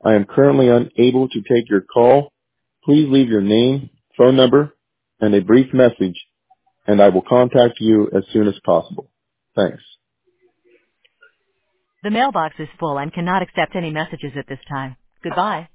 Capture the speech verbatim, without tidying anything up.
I am currently unable to take your call. Please leave your name, phone number, and a brief message, and I will contact you as soon as possible. Thanks. The mailbox is full and cannot accept any messages at this time. Goodbye.